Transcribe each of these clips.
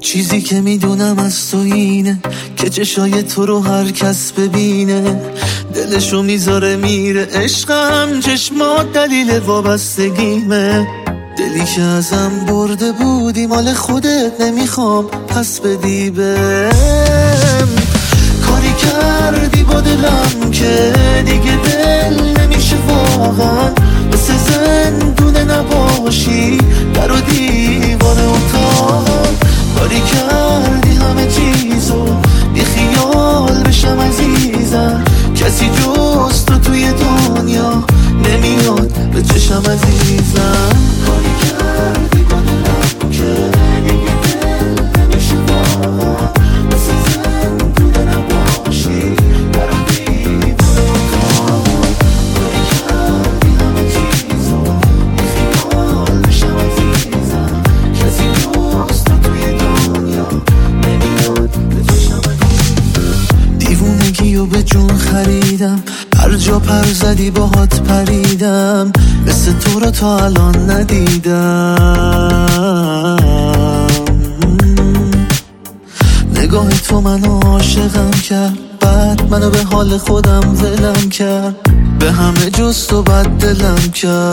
چیزی که میدونم از تو اینه که چشای تو رو هر کس ببینه دلشو میذاره میره. عشقم چشمات دلیل وابستگیمه، دلی که ازم برده بودی مال خودت نمیخوام پس بدی بهم. کاری کردی با دلم که دیگه دل نمیشه واقعا، مثل زندونه نباشی در و دیوار اتاقم. کاری کردی همه چیزو بی خیال بشم عزیزم، کسی جز تو توی دنیا نمیاد به چشم عزیزم. کاری کردی با دلم که دیگه دل نمیشه واقعا، مثل زندونه نباشی در و دیوار اتاقم. کاری کردی همه چیزو بی خیال بشم عزیزم، کسی جز تو توی دنیا نمیاد به چشم عزیزم. دیوونگیو به جون خریدم، هر جا پر زدی باهات پریدم، مثل تو رو تا الان ندیدم. نگاه تو منو عاشقم کرد، بعد منو به حال خودم ولم کرد، به همه جز تو بد دلم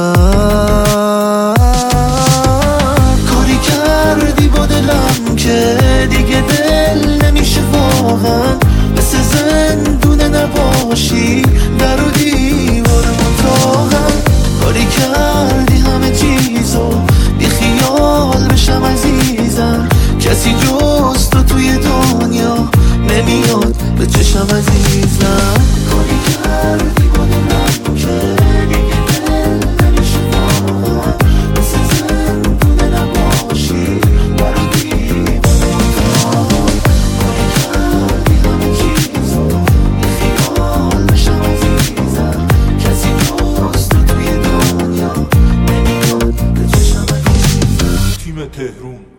کرد. کاری کردی با دلم که دیگه دل نمیشه واقعا، مثل زندونه نباشی در و دیوار اتاقم. کاری کردی همه چیزو بی خیال بشم عزیزم، کسی جز تو توی دنیا نمیاد به چشم عزیزم. کاری کردی با دلم که دیگه دل نمیشه واقعا، مثل زندونه نباشی در و دیوار اتاقم. کاری کردی همه چیزو بی خیال بشم عزیزم، کسی جز تو توی دنیا نمیاد به چشم عزیزم. تیم تهرون